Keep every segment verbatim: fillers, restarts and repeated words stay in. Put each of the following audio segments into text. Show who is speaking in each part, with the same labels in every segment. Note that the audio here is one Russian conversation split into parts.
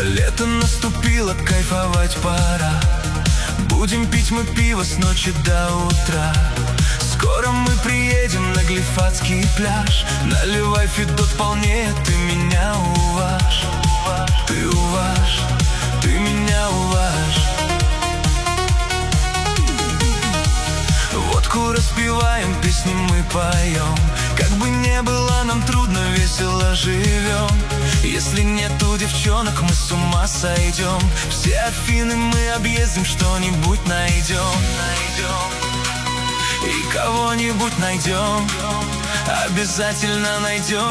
Speaker 1: Лето наступило, кайфовать пора. Будем пить мы пиво с ночи до утра. Скоро мы приедем на Глифацкий пляж. Наливай, Федот, полнее, ты меня уважь. Ты уважь, ты меня уважь. Водку распиваем, песни мы поем. Как бы не было нам трудно, весело живем. Если нету девчонок, мы с ума сойдем. Все Афины мы объездим, что-нибудь найдем. И кого-нибудь найдем, обязательно найдем.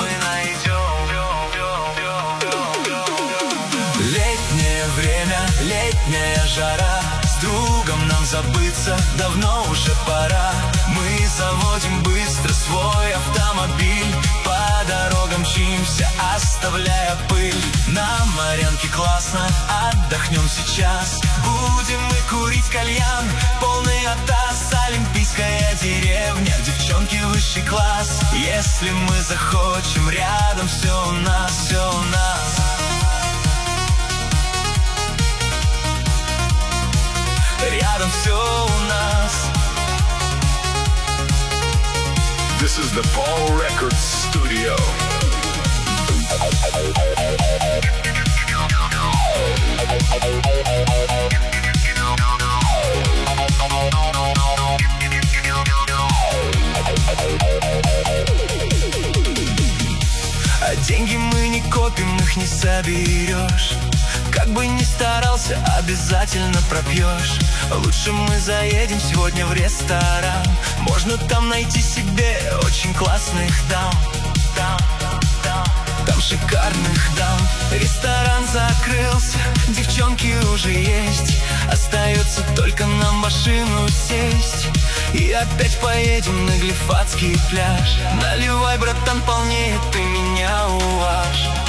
Speaker 1: Летнее время, летняя жара. С другом нам забыться давно уже пора. Мы заводим быстро свой автомобиль. По дорогам мчимся, оставляя пыль. На Марьянке классно, отдохнем сейчас. Будем мы курить кальян, полный атас. Олимпийская деревня, девчонки высший класс. Если мы захочем, рядом все у нас, все у нас. Рядом все у нас.
Speaker 2: This is the Paul Records Studio.
Speaker 1: А деньги мы не копим, их не соберешь. Как бы ни старался, обязательно пропьешь. Лучше мы заедем сегодня в ресторан. Можно там найти себе очень классных дам. Дам, дам, там шикарных дам. Ресторан закрылся, девчонки уже есть. Остается только нам в машину сесть. И опять поедем на Глифацкий пляж. Наливай, братан, полнее, ты меня уважь.